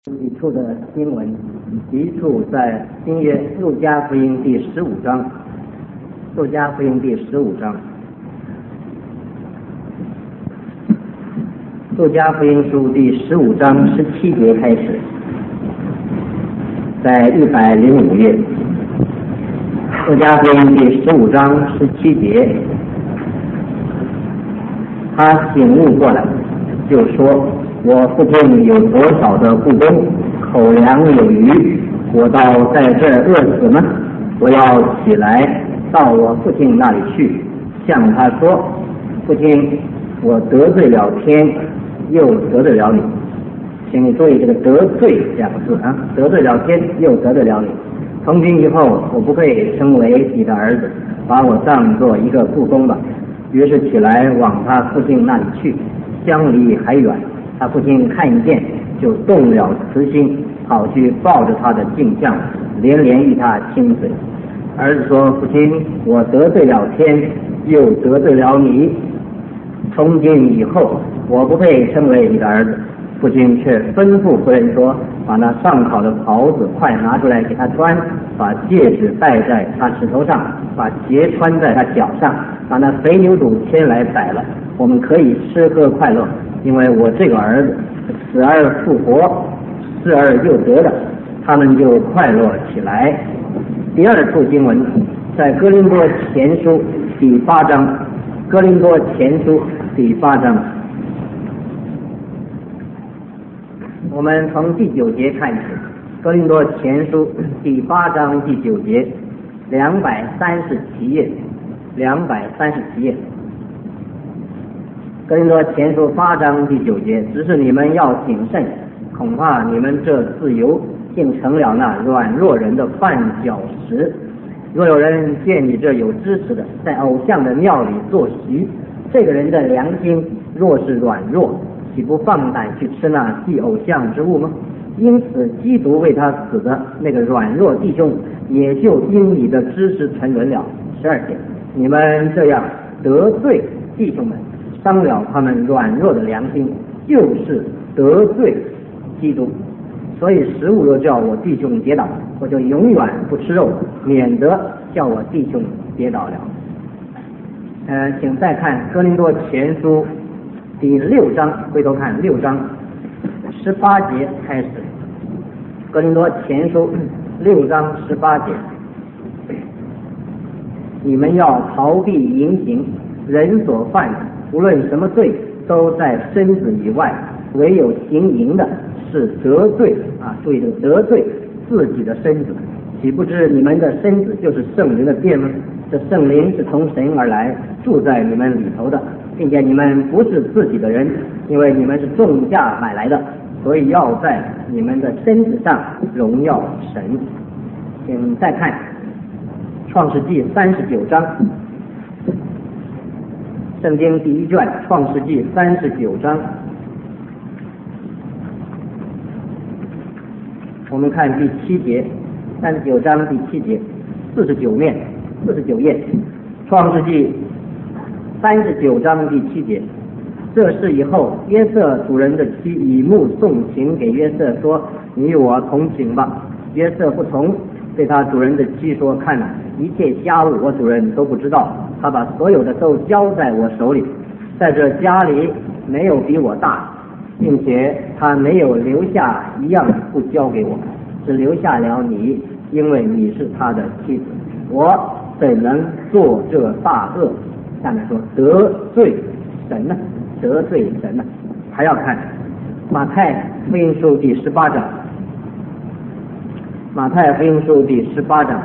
几处的经文，一处在新约路加福音第15章，路加福音第15章，路加福音书第15章17节开始，在105页，路加福音第15章17节，他醒悟过来，就说：我父亲有多少的雇工，口粮有余，我倒在这儿饿死呢？我要起来到我父亲那里去，向他说：父亲，我得罪了天，又得罪了你。请你注意这个得罪两个字啊，得罪了天，又得罪了你。从今以后，我不配称为你的儿子，把我当作一个雇工吧。于是起来往他父亲那里去，相离还远。他父亲看见，就动了慈心，跑去抱着他的镜像，连连与他亲嘴。儿子说：父亲，我得罪了天，又得罪了你，从今以后，我不配称为你的儿子。父亲却吩咐仆人说：把那上好的袍子快拿出来给他穿，把戒指戴在他指头上，把鞋穿在他脚上，把那肥牛肚牵来宰了，我们可以吃喝快乐。因为我这个儿子死而复活，失而又得的，他们就快乐起来。第二处经文在哥林多前书第8章，哥林多前书第8章，我们从第9节看起，哥林多前书第8章第9节，237页，237页。哥林多前书8章第9节，只是你们要谨慎，恐怕你们这自由竟成了那软弱人的绊脚石。若有人见你这有知识的，在偶像的庙里坐席，这个人的良心若是软弱，岂不放胆去吃那祭偶像之物吗？因此基督为他死的那个软弱弟兄，也就因你的知识沉沦了。12节，你们这样得罪弟兄们，伤了他们软弱的良心，就是得罪基督。所以食物若叫我弟兄跌倒，我就永远不吃肉，免得叫我弟兄跌倒了。请再看哥林多前书第6章，回头看6章18节开始。哥林多前书6章18节，你们要逃避淫行，人所犯的无论什么罪，都在身子以外，唯有行淫的是得罪注意这个得罪自己的身子。岂不知你们的身子就是圣灵的殿吗？这圣灵是从神而来，住在你们里头的，并且你们不是自己的人，因为你们是重价买来的，所以要在你们的身子上荣耀神。请再看创世纪39章，圣经第1卷创世纪39章，我们看第7节，39章第7节，49页，创世纪39章第7节。这事以后，约瑟主人的妻以目送情给约瑟说：你与我同寝吧。约瑟不从，对他主人的妻说：看哪，一切家务我主人都不知道，他把所有的都交在我手里，在这家里没有比我大，并且他没有留下一样不交给我，只留下了你，因为你是他的妻子。我怎能做这大恶？下面说得罪神呢，得罪神呢。还要看马太福音书第18章，马太福音书第18章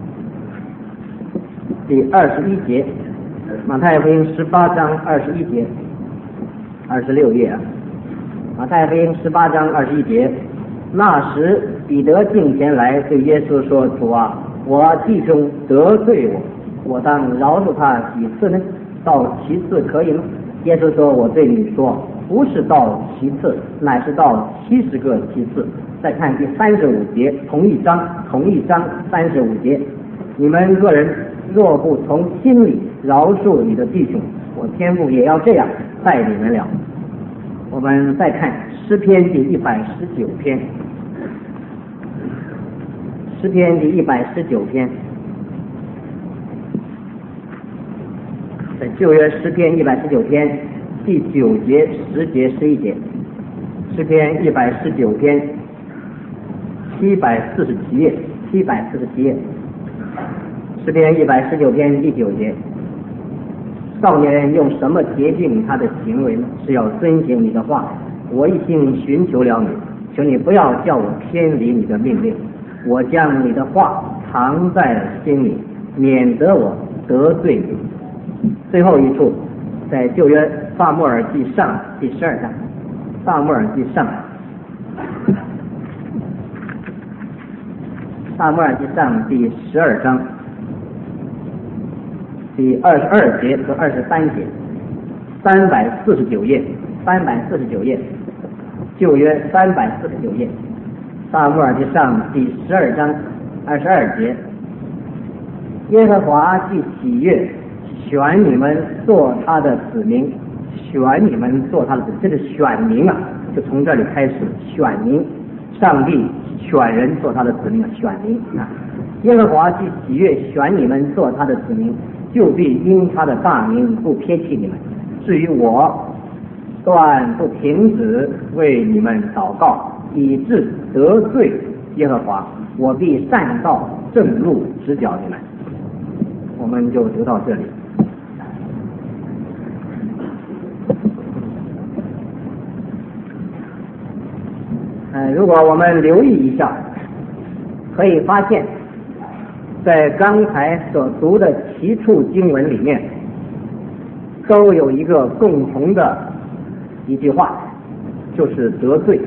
第21节，马太福音18章21节，26页啊。马太福音18章21节，那时彼得进前来对耶稣说：主啊，我弟兄得罪我当饶恕他几次呢？到7次可以吗？耶稣说：我对你说，不是到7次，乃是到70个7次。再看第35节，同一章35节，你们个人若不从心里饶恕你的弟兄，我天父也要这样待你们了。 我们再看诗篇第119篇，诗篇第119篇，在旧约诗篇119篇第9节、10节、11节，诗篇119篇747页，诗篇119篇第9节。少年人用什么洁净他的行为呢？是要遵行你的话。我一心寻求了你，求你不要叫我偏离你的命令。我将你的话藏在心里，免得我得罪你。最后一处在旧约撒母耳记上第12章，撒母耳记上第12章第22节和23节，349页，旧约349页，撒母耳记上第12章22节，耶和华既喜悦选你们做他的子民，这是选民啊，就从这里开始，选民，上帝选人做他的子民，选民啊，耶和华既喜悦选你们做他的子民，就必因他的大名不撇弃你们。至于我，断不停止为你们祷告，以致得罪耶和华，我必善道正路指教你们。我们就读到这里。如果我们留意一下，可以发现在刚才所读的7处经文里面，都有一个共同的一句话，就是得罪。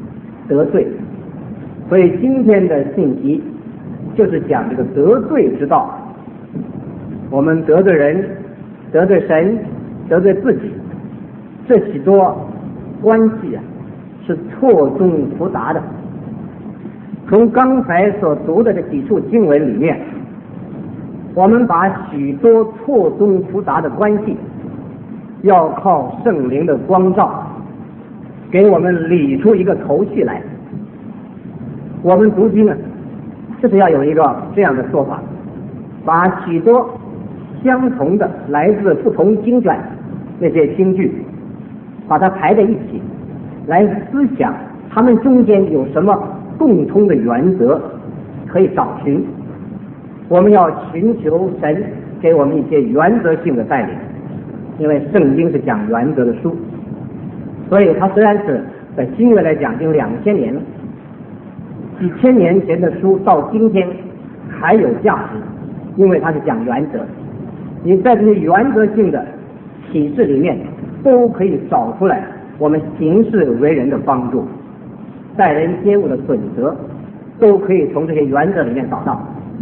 所以今天的信息就是讲这个得罪之道。我们得罪人、得罪神、得罪自己，这许多关系啊是错综复杂的。从刚才所读的这几处经文里面，我们把许多错综复杂的关系要靠圣灵的光照给我们理出一个头绪来。我们读经啊，就是要有一个这样的说法，把许多相同的来自不同经卷那些经句把它排在一起，来思想他们中间有什么共通的原则可以找寻。我们要寻求神给我们一些原则性的带领，因为圣经是讲原则的书，所以它虽然是在新约来讲已经2000年了，几千年前的书到今天还有价值，因为它是讲原则。你在这些原则性的启示里面都可以找出来我们行事为人的帮助，待人接物的准则都可以从这些原则里面找到。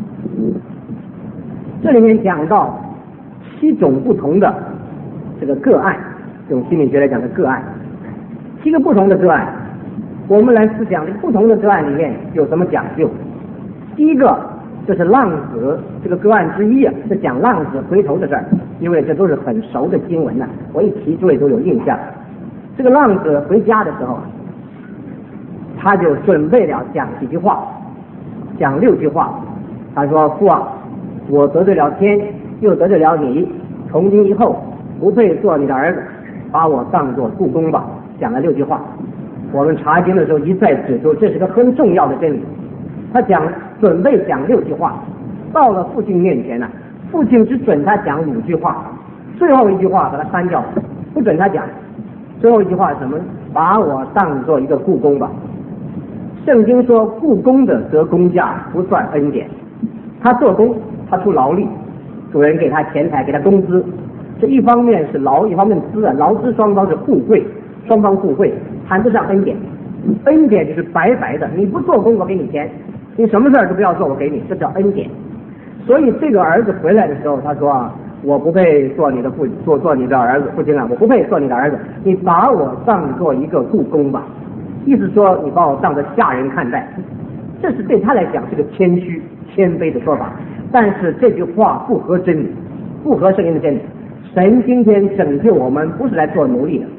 这里面讲到7种不同的这个个案，用心理学来讲的个案，7个不同的个案，我们来思想这不同的个案里面有什么讲究。第一个就是浪子，这个个案之一啊，是讲浪子回头的事儿，因为这都是很熟的经文呐，我一提诸位都有印象。这个浪子回家的时候，他就准备了讲几句话，讲6句话。他说：父啊，我得罪了天，又得罪了你，从今以后不配做你的儿子，把我当作雇工吧。讲了6句话。我们查经的时候一再指出，这是个很重要的真理。他准备讲6句话，到了父亲面前呢，父亲只准他讲5句话，最后一句话把他删掉，不准他讲。最后一句话是什么？把我当作一个雇工吧。圣经说雇工的得工价不算恩典，他做工，他出劳力，主人给他钱财，给他工资，这一方面是劳，一方面资啊，劳资双方是互惠，双方互惠，谈不上恩典。恩典就是白白的，你不做工我给你钱，你什么事儿都不要做我给你，这叫恩典。所以这个儿子回来的时候，他说我不配做你的做你的儿子，父亲啊，我不配做你的儿子，你把我当做一个雇工吧。意思说你把我当作下人看待，这是对他来讲是个谦虚谦卑的说法。但是这句话不合真理，不合圣经的真理。神今天拯救我们不是来做奴隶的，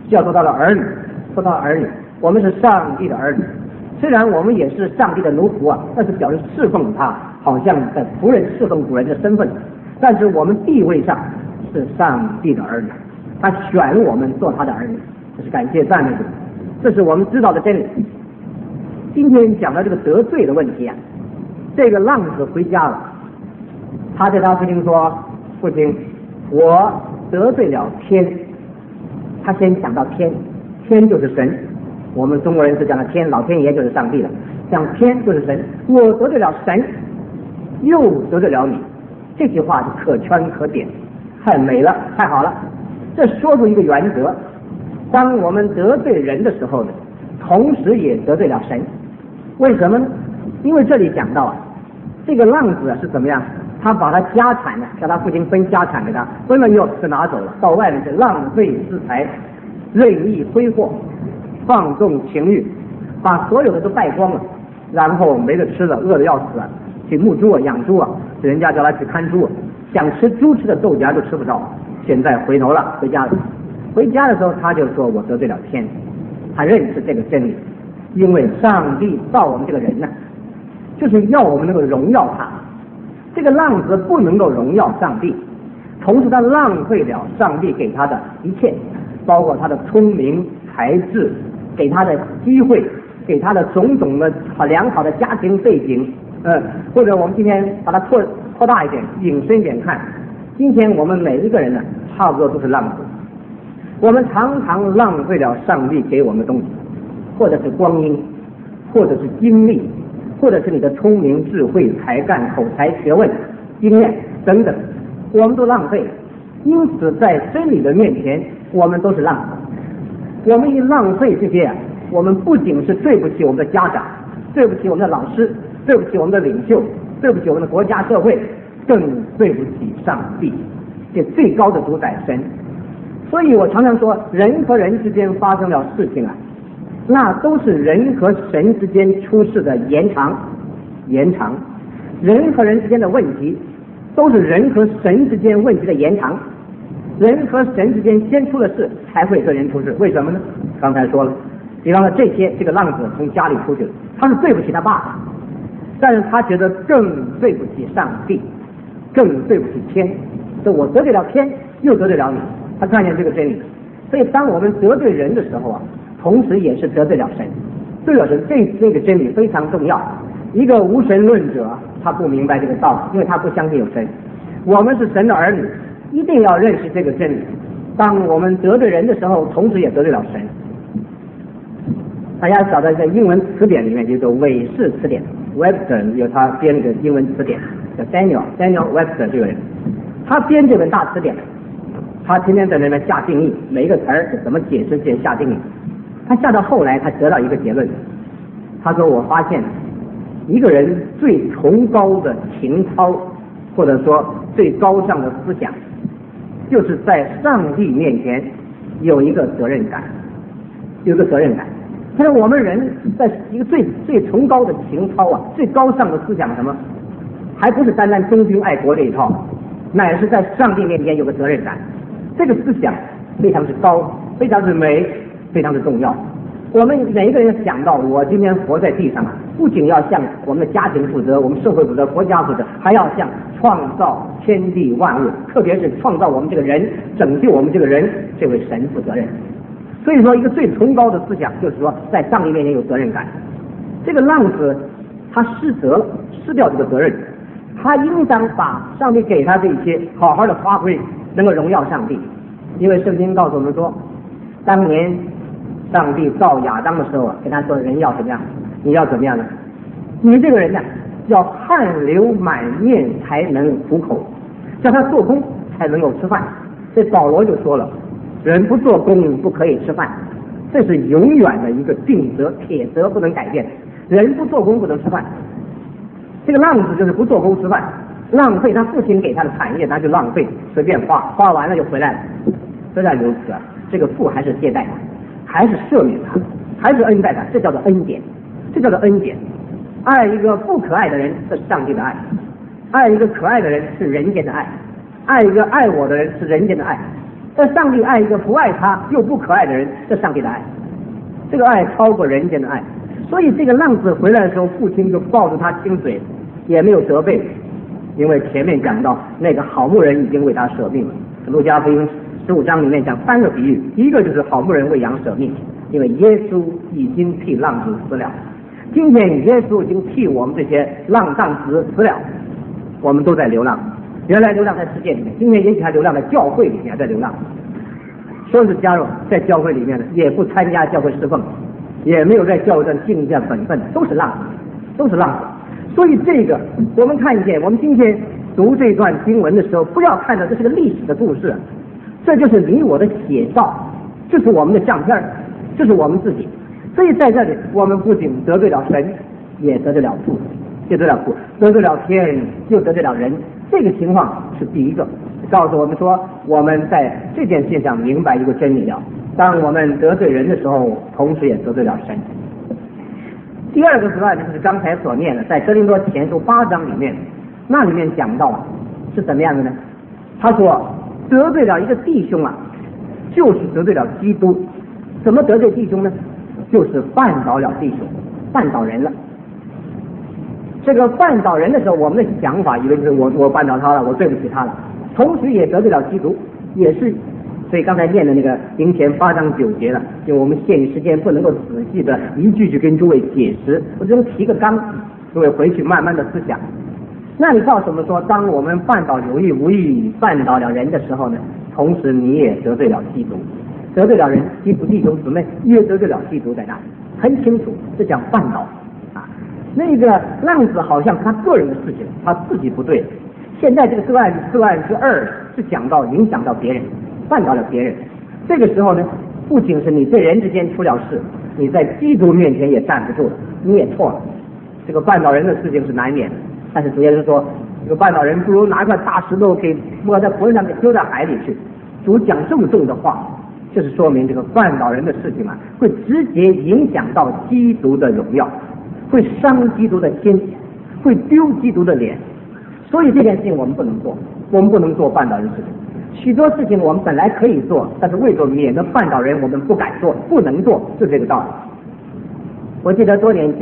叫做到了儿女，说到儿女，我们是上帝的儿女。虽然我们也是上帝的奴仆啊，但是表示侍奉他，好像在仆人侍奉主人的身份，但是我们地位上是上帝的儿女，他选我们做他的儿女，这是感谢赞美主，这是我们知道的真理。今天讲到这个得罪的问题啊，这个浪子回家了，他对他父亲说：“父亲，我得罪了天。”他先讲到天，天就是神，我们中国人是讲的天，老天爷就是上帝了，讲天就是神，我得罪了神，又得罪了你。这句话是可圈可点，太美了，太好了。这说出一个原则：当我们得罪人的时候呢，同时也得罪了神。为什么呢？因为这里讲到啊，这个浪子是怎么样？他把他家产呢，叫他父亲分家产给他，分了以后就拿走了，到外面去浪费资财，任意挥霍，放纵情欲，把所有的都败光了，然后没得吃了，饿得要死啊，去牧猪啊，养猪啊，人家叫他去看猪，想吃猪吃的豆荚都吃不着。现在回头了，回家了。回家的时候，他就说：“我得罪了天。”他认识这个真理，因为上帝造我们这个人呢，就是要我们能够荣耀他。这个浪子不能够荣耀上帝，同时他浪费了上帝给他的一切，包括他的聪明才智，给他的机会，给他的种种的良好的家庭背景。或者我们今天把它扩大一点，引申一点看，今天我们每一个人呢，差不多都是浪子。我们常常浪费了上帝给我们的东西，或者是光阴，或者是精力，或者是你的聪明、智慧、才干、口才、学问、经验等等，我们都浪费了。因此，在真理的面前，我们都是浪费。我们一浪费这些啊，我们不仅是对不起我们的家长，对不起我们的老师，对不起我们的领袖，对不起我们的国家社会，更对不起上帝，这最高的主宰神。所以我常常说，人和人之间发生了事情啊，那都是人和神之间出事的延长。人和人之间的问题，都是人和神之间问题的延长。人和神之间先出了事，才会对人出事。为什么呢？刚才说了，比方说这个浪子从家里出去了，他是对不起他爸爸，但是他觉得更对不起上帝，更对不起天。说我得罪了天，又得罪了你。他看见这个真理，所以当我们得罪人的时候啊，同时也是得罪了神。对了神，这个真理非常重要。一个无神论者，他不明白这个道理，因为他不相信有神。我们是神的儿女，一定要认识这个真理。当我们得罪人的时候，同时也得罪了神。大家晓得在英文词典里面就有韦氏词典 ，Webster 有他编了个英文词典，叫 Daniel Webster 这个人，他编这本大词典。他天天在那边下定义，每一个词儿怎么解释这下定义。他下到后来，他得到一个结论。他说：“我发现一个人最崇高的情操，或者说最高尚的思想，就是在上帝面前有一个责任感，有个责任感。他说我们人在一个最崇高的情操啊，最高尚的思想什么？还不是单单忠君爱国这一套，乃是在上帝面前有个责任感。这个思想非常之高，非常之美，非常之重要。我们每一个人想到，我今天活在地上，不仅要向我们的家庭负责，我们社会负责，国家负责，还要向创造天地万物，特别是创造我们这个人，拯救我们这个人，这位神负责任。所以说，一个最崇高的思想就是说，在上帝面前有责任感。这个浪子他失责了，失掉这个责任，他应当把上帝给他这些好好的发挥，能够荣耀上帝。因为圣经告诉我们说，当年上帝造亚当的时候，跟他说人要怎么样，你要怎么样呢？你这个人呢，要汗流满面才能糊口，叫他做工才能够吃饭。这保罗就说了，人不做工不可以吃饭，这是永远的一个定则，铁则，不能改变。人不做工不能吃饭。这个浪子就是不做工吃饭，浪费他父亲给他的产业，他就浪费，随便花，花完了就回来了。虽然如此啊，这个父还是接待他，还是赦免他，还是恩待他，这叫做恩典，这叫做恩典。爱一个不可爱的人，这是上帝的爱；爱一个可爱的人是人间的爱；爱一个爱我的人是人间的爱。 但上帝爱一个不爱他又不可爱的人，这上帝的爱，这个爱超过人间的爱。所以这个浪子回来的时候，父亲就抱着他亲嘴，也没有责备，因为前面讲到那个好牧人已经为他舍命了。路加福音15章里面讲3个比喻，一个就是好牧人为羊舍命，因为耶稣已经替浪子死了。今天耶稣已经替我们这些浪荡子死了，我们都在流浪。原来流浪在世界里面，今天也许还流浪在教会里面，在流浪。说是加入在教会里面的，也不参加教会侍奉，也没有在教会上尽一下本分，都是浪子，都是浪子。所以这个我们看见，我们今天读这段经文的时候，不要看到这是个历史的故事，这就是你我的写照，这是我们的相片，这是我们自己。所以在这里，我们不仅得罪了神，也得罪了父，也得罪了父，得罪了天，又得罪了人。这个情况是第一个，告诉我们说，我们在这件事上明白一个真理了：当我们得罪人的时候，同时也得罪了神。第二个之外呢，就是刚才所念的，在哥林多前书8章里面，那里面讲到了是怎么样的呢？他说得罪了一个弟兄啊，就是得罪了基督。怎么得罪弟兄呢？就是绊倒了弟兄，绊倒人了。这个绊倒人的时候，我们的想法以为就是我绊倒他了，我对不起他了，同时也得罪了基督，也是。所以刚才念的那个林前8章9节了，因为我们限于时间不能够仔细的一句句跟诸位解释，我只能提个纲，诸位回去慢慢的思想。那你告诉我们说，当我们绊倒有意无意绊倒了人的时候呢，同时你也得罪了基督，得罪了人，基督弟兄姊妹也得罪了基督，在那里很清楚，这叫绊倒啊。那个浪子好像是他个人的事情，他自己不对。现在这个个案之2是讲到影响到别人，绊倒了别人。这个时候呢，不仅是你对人之间出了事，你在基督面前也站不住了，你也错了。这个绊倒人的事情是难免的，但是主要是说，这个绊倒人不如拿块大石头给摸在脖子上，给丢到海里去。主讲这么重的话，就是说明这个绊倒人的事情啊，会直接影响到基督的荣耀，会伤基督的心，会丢基督的脸。所以这件事情我们不能做，我们不能做绊倒人的事情。许多事情我们本来可以做，但是为了免得绊倒人，我们不敢做，不能做，就这个道理。我记得10多年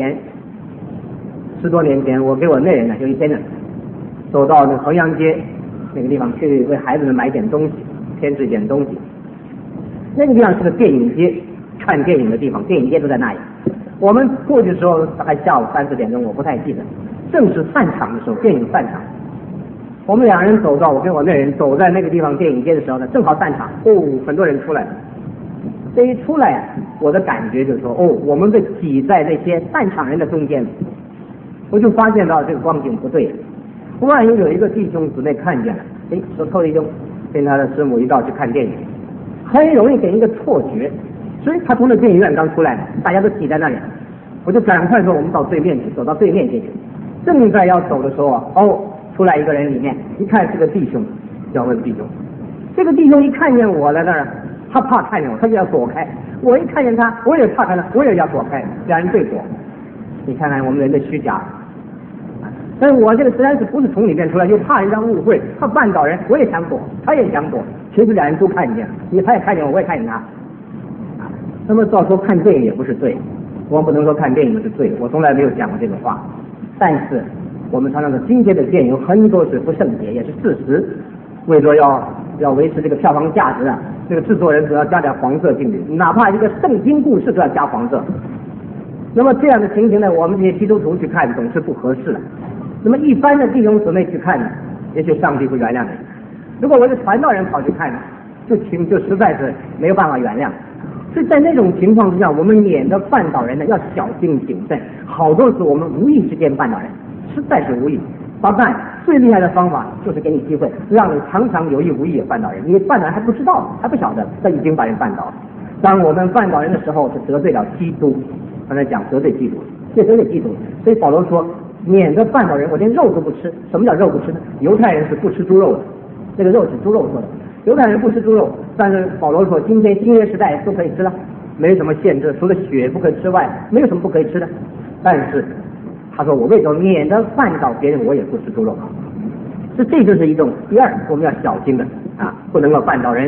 前，我给我内人呢，有一天呢，走到那个衡阳街那个地方去为孩子们买点东西，添置一点东西。那个地方是个电影街，看电影的地方，电影街都在那里。我们过去的时候大概下午3、4点钟，我不太记得，正是散场的时候，电影散场。我们2人走到，我跟我那人走在那个地方电影街的时候呢，正好散场，很多人出来了。这一出来，我的感觉就是说，我们被挤在那些散场人的中间，我就发现到这个光景不对。万一有一个弟兄姊妹看见了，手头弟兄跟他的师母一道去看电影，很容易给一个错觉。所以他从那电影院刚出来，大家都挤在那里，我就赶快说我们到对面去，走到对面进去。正在要走的时候出来一个人，里面一看是个弟兄，教会的弟兄。这个弟兄一看见我在那儿，他怕看见我，他就要躲开。我一看见他，我也怕看他，我也要躲开，两人对躲。你看看我们人的虚假。但是我这个实在是不是从里面出来，又怕人家误会，怕绊倒人，我也想躲，他也想躲，其实两人都看见了，他也看见我，我也看见他。那么照说看电影也不是罪，我们不能说看电影是罪，我从来没有讲过这个话。但是我们常常说今天的电影很多是不圣洁，也是事实。为了要维持这个票房价值啊，这个制作人主要加点黄色进去，哪怕一个圣经故事都要加黄色。那么这样的情形呢，我们这些基督徒去看总是不合适的。那么一般的弟兄姊妹去看呢，也许上帝会原谅你。如果我是传道人跑去看呢，就实在是没有办法原谅。所以在那种情况之下，我们免得绊倒人呢，要小心谨慎。好多次我们无意之间绊倒人，实在是无意。怎么办？最厉害的方法就是给你机会，让你常常有意无意地绊倒人，你绊倒人还不知道，还不晓得，但已经把人绊倒了。当我们绊倒人的时候，是得罪了基督。刚才讲得罪基督，这得罪基督。所以保罗说，免得绊倒人，我连肉都不吃。什么叫肉不吃呢？犹太人是不吃猪肉的，这个肉是猪肉做的。犹太人不吃猪肉，但是保罗说，今天新约时代都可以吃了，没什么限制，除了血不可以吃外，没有什么不可以吃的。但是他说，我为什么免得绊倒别人，我也不吃猪肉。这就是一种第二，我们要小心的不能够绊倒人，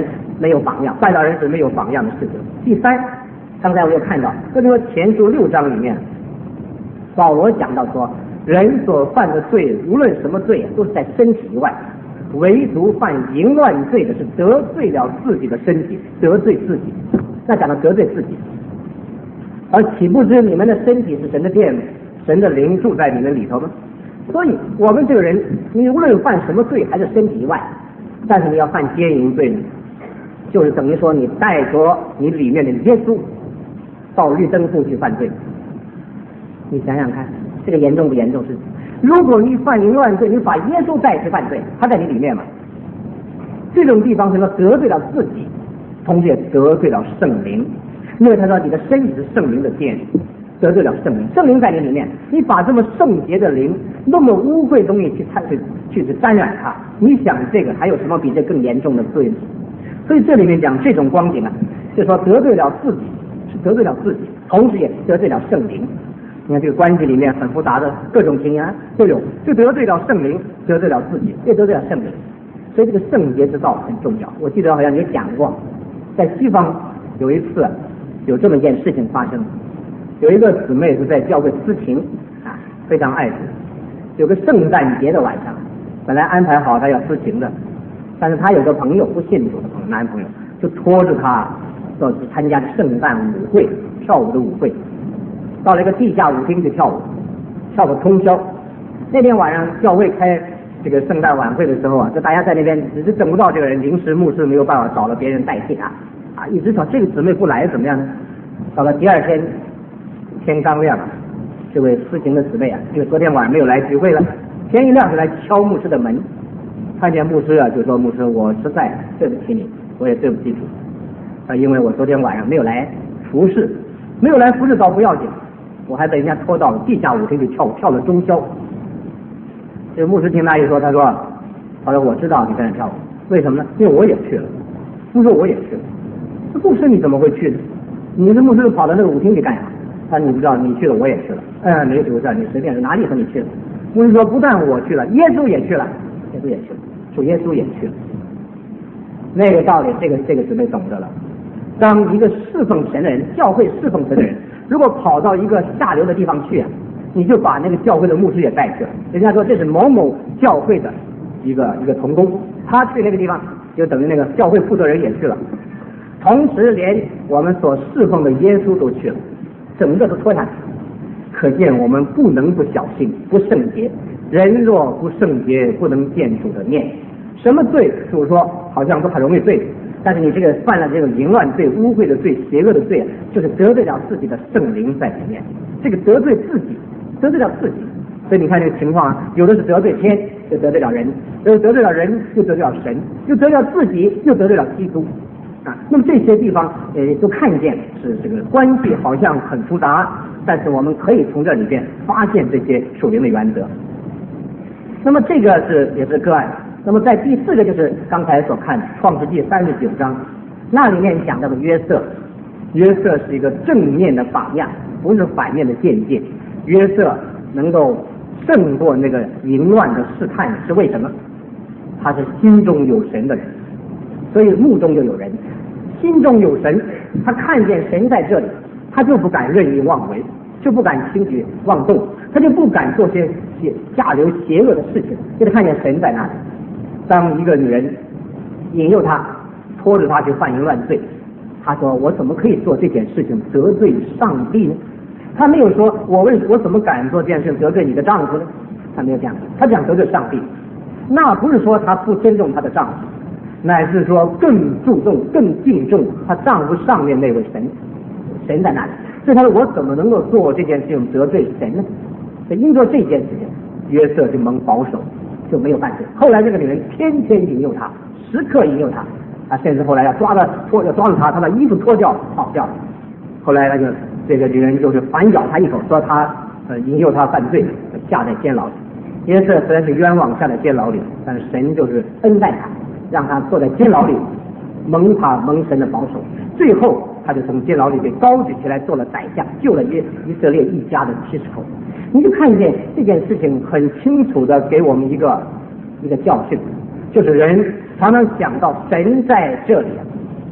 没有榜样，拜道人是没有榜样的事情。第三，刚才我又看到哥林多前书6章里面，保罗讲到说，人所犯的罪，无论什么罪，都是在身体以外，唯独犯淫乱罪的是得罪了自己的身体，得罪自己。那讲到得罪自己，而岂不知你们的身体是神的殿，神的灵住在你们里头吗？所以我们这个人，你无论犯什么罪，还是身体以外，但是你要犯奸淫罪呢，就是等于说你带着你里面的耶稣到绿灯处去犯罪。你想想看，这个严重不严重？是，如果你犯淫乱罪，你把耶稣带去犯罪，他在你里面嘛，这种地方是说得罪了自己，同时也得罪了圣灵，因为他说你的身体是圣灵的殿，得罪了圣灵，圣灵在你里面，你把这么圣洁的灵，那么污秽的东西去沾染它，你想这个还有什么比这更严重的罪呢？所以这里面讲这种光景啊，就是说得罪了自己，是得罪了自己，同时也得罪了圣灵。你看这个关系里面很复杂的各种情形都有，就得罪了圣灵，得罪了自己，也得罪了圣灵。所以这个圣洁之道很重要。我记得好像也讲过，在西方有一次有这么一件事情发生，有一个姊妹是在教会私情啊，非常爱主。有个圣诞节的晚上，本来安排好她要私情的，但是她有个朋友不信主的朋友，男朋友就拖着她到去参加圣诞舞会，跳舞的舞会，到了一个地下舞厅去跳舞，跳个通宵。那天晚上教会开这个圣诞晚会的时候啊，就大家在那边只是等不到这个人，临时牧师没有办法找了别人代替他啊，一直找这个姊妹不来怎么样呢？到了第二天天刚亮了，这位私情的姊妹啊，因为昨天晚上没有来聚会了，天一亮就来敲牧师的门，看见牧师啊，就说牧师，我实在对不起你，我也对不起主啊，因为我昨天晚上没有来服侍，没有来服侍倒不要紧，我还被人家拖到地下舞厅去跳舞，跳了中宵。这个牧师听他一说，他说我知道你在那跳舞，为什么呢？因为我也去了。牧师我也去了。这牧师你怎么会去呢？你是牧师跑到那个舞厅去干啥？他说你不知道，你去了我也去了。没有事，你随便哪里和你去了。牧师说不但我去了，耶稣也去了，耶稣也去了，主耶稣也去了。那个道理，这个姊妹懂得了。当一个侍奉神的人，教会侍奉神的人，如果跑到一个下流的地方去啊，你就把那个教会的牧师也带去了。人家说这是某某教会的一个同工，他去那个地方，就等于那个教会负责人也去了，同时连我们所侍奉的耶稣都去了，整个都拖下去。可见我们不能不小心，不圣洁。人若不圣洁，不能见主的面。什么罪，主说好像都很容易罪，但是你这个犯了这个淫乱罪、污秽的罪、邪恶的罪，就是得罪了自己的圣灵在里面。这个得罪自己，得罪了自己。所以你看这个情况啊，有的是得罪天，就得罪了人；有的得罪了人，又得罪了神；又得罪了自己，又得罪了基督。啊，那么这些地方都看见是这个关系好像很复杂，但是我们可以从这里边发现这些属灵的原则。那么这个也是个案。那么在第4个就是刚才所看的创世纪39章，那里面讲到的约瑟，约瑟是一个正面的榜样，不是反面的见解。约瑟能够胜过那个淫乱的试探，是为什么？他是心中有神的人，所以目中就有人，心中有神，他看见神在这里，他就不敢任意妄为，就不敢轻举妄动，他就不敢做些下流邪恶的事情，就得看见神在那里。当一个女人引诱他，拖着他去犯淫乱罪，他说我怎么可以做这件事情得罪上帝呢？他没有说我怎么敢做这件事情得罪你的丈夫呢？他没有这样，他讲得罪上帝。那不是说他不尊重他的丈夫，乃是说更注重更敬重他丈夫上面那位神，神在那里。所以他说我怎么能够做这件事情得罪神呢？所以因着这件事情，约瑟就蒙保守，就没有犯罪。后来这个女人天天引诱他，时刻引诱他，甚至后来要抓着他，他把衣服脱掉跑掉。后来那个这个女人就是反咬他一口，说他引诱他犯罪，下在监牢里。约瑟虽然是冤枉下在监牢里，但是神就是恩待他，让他坐在监牢里，蒙神的保守。最后他就从监牢里被高举起来做了宰相，救了以色列一家的70口。你就看见这件事情很清楚的给我们一个教训，就是人常常想到神在这里，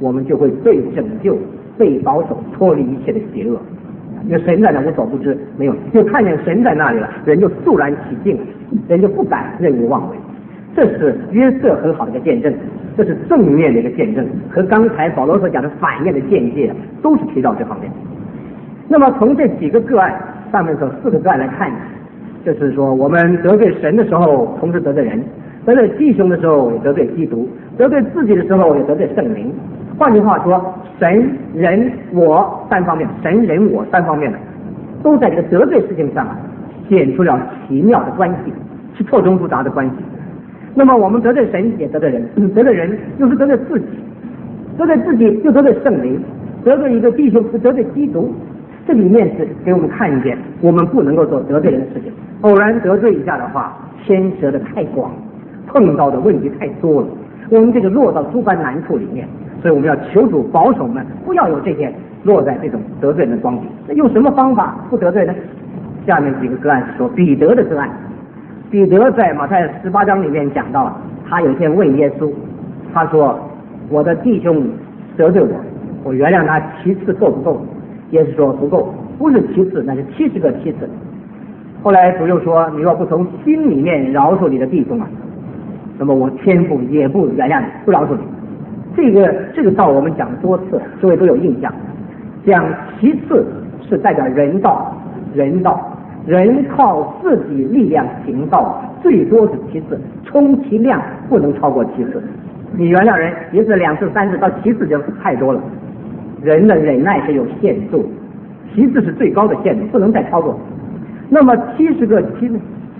我们就会被拯救、被保守，脱离一切的邪恶。因为神在那无所不知，没有就看见神在那里了，人就肃然起敬，人就不敢任意妄为。这是约瑟很好的一个见证，这是正面的一个见证，和刚才保罗所讲的反面的见解都是提到这方面。那么从这几个个案，上面所4个个案来看，就是说我们得罪神的时候，同时得罪人；得罪弟兄的时候，也得罪基督；得罪自己的时候，也得罪圣灵。换句话说，神、人、我3方面，神、人、我3方面的，都在这个得罪事情上显出了奇妙的关系，是错综复杂的关系。那么我们得罪神也得罪人，得罪人又是得罪自己，得罪自己又得罪圣灵，得罪一个弟兄得罪基督。这里面是给我们看见，我们不能够做得罪人的事情。偶然得罪一下的话，牵涉的太广，碰到的问题太多了，我们这个落到诸般难处里面。所以我们要求主保守们，不要有这些落在这种得罪人的光景。那用什么方法不得罪呢？下面几个个案是说彼得的个案。彼得在马太18章里面讲到，他有一天问耶稣，他说：“我的弟兄得罪我原谅他7次够不够？”耶稣说：“不够，不是7次，那是70个7次。”后来主又说：“你若不从心里面饶恕你的弟兄那么我天父也不原谅你，不饶恕你。”这个道我们讲了多次，诸位都有印象。讲7次是代表人道，人靠自己力量行道，最多是7次，充其量不能超过7次。你原谅人1次、2次、3次到7次就太多了。人的忍耐是有限度，7次是最高的限度，不能再超过。那么70个7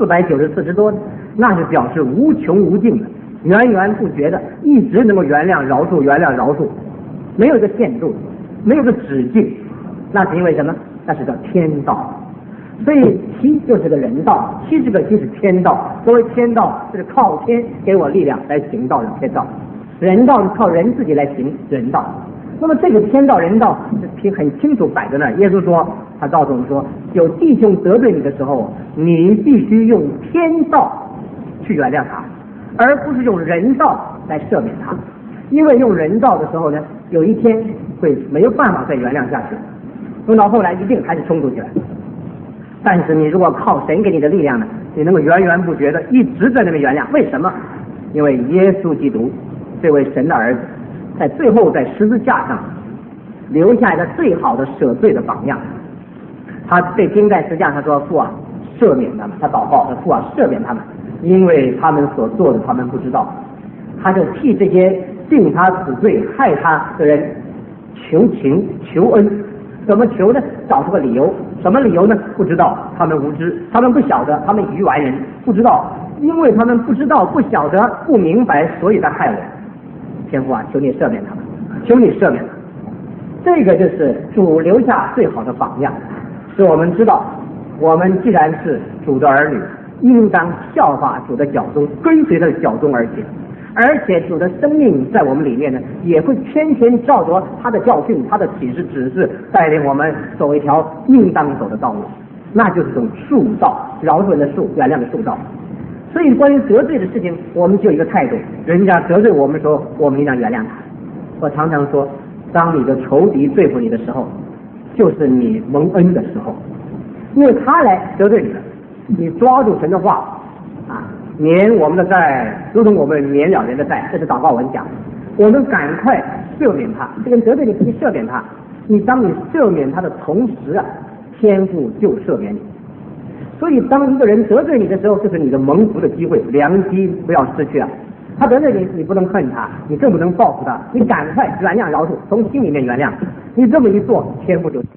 494之多，那是表示无穷无尽的，源源不绝的，一直能够原谅饶恕，没有一个限度，没有个止境。那是因为什么？那是叫天道。所以7就是个人道，70个7是天道。作为天道，就是靠天给我力量来行道的天道；人道是靠人自己来行人道。那么这个天道人道是很清楚摆在那儿。耶稣说，他告诉我们说，有弟兄得罪你的时候，你必须用天道去原谅他，而不是用人道来赦免他。因为用人道的时候呢，有一天会没有办法再原谅下去，用到后来一定还是冲突起来。但是你如果靠神给你的力量呢，你能够源源不绝的一直在那边原谅。为什么？因为耶稣基督这位神的儿子，在最后在十字架上留下一个最好的赦罪的榜样。他被钉在十字架，他说：“父啊，赦免他们。”他祷告说：“父啊，赦免他们，因为他们所做的他们不知道。”他就替这些定他死罪害他的人求情求恩。怎么求呢？找出个理由。什么理由呢？不知道，他们无知，他们不晓得，他们愚顽人，不知道，因为他们不知道、不晓得、不明白，所以他害我。天父啊，求你赦免他们，求你赦免他们。这个就是主留下最好的榜样，使我们知道，我们既然是主的儿女，应当效法主的脚踪，跟随他的脚踪而行。而且主的生命在我们里面呢，也会天天照着他的教训、他的启示指示，带领我们走一条应当走的道路，那就是一种恕道，饶恕人的恕，原谅的恕道。所以关于得罪的事情，我们就有一个态度，人家得罪我们的时候，我们应当原谅他。我常常说，当你的仇敌对付你的时候，就是你蒙恩的时候，因为他来得罪你了，你抓住神的话免我们的债，如同我们免了人的债，这是祷告文讲。我们赶快赦免他，这个人得罪你，可以赦免他。你当你赦免他的同时天父就赦免你。所以当一个人得罪你的时候，这是你的蒙福的机会，良机不要失去他得罪你，你不能恨他，你更不能报复他，你赶快原谅饶恕，从心里面原谅。你这么一做，天父就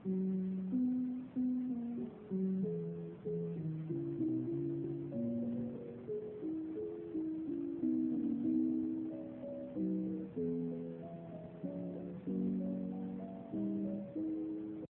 嗯。